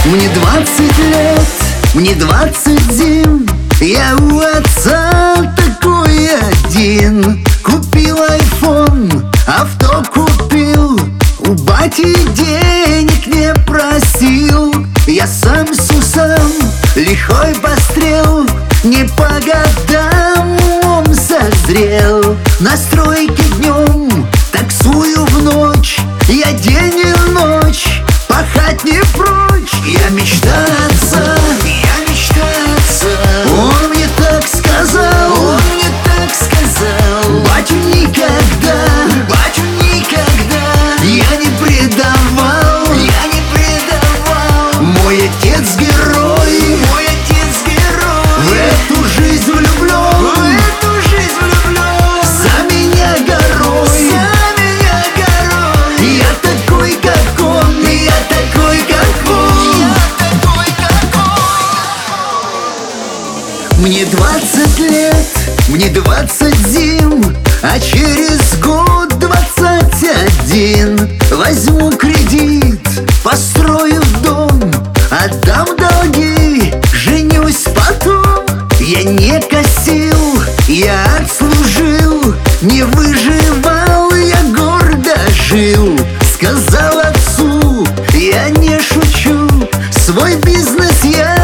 Мне 20 лет, мне 20 зим. Я у отца такой один. Купил айфон, авто купил. У бати денег не просил. Я сам с усам, лихой пострел. Не по годам ум созрел. На стройке днем, таксую в ночь. Я день и ночь, пахать не прочь. Я мечта отца, я мечта отца. Он мне так сказал, он мне так сказал. Батю никогда, батю никогда я не предавал, я не предавал. Мой отец герой, мой отец герой. В эту жизнь влюблен, в эту жизнь влюблен. За меня горой, за меня горой. Я такой, как он, я такой, как он, я такой, как он. Мне 20 лет, мне 20 зим. А через год 21 возьму кредит, построю дом, отдам долги, женюсь потом. Я не косил, я отслужил, не выживал, я гордо жил. Сказал отцу, я не шучу, свой бизнес я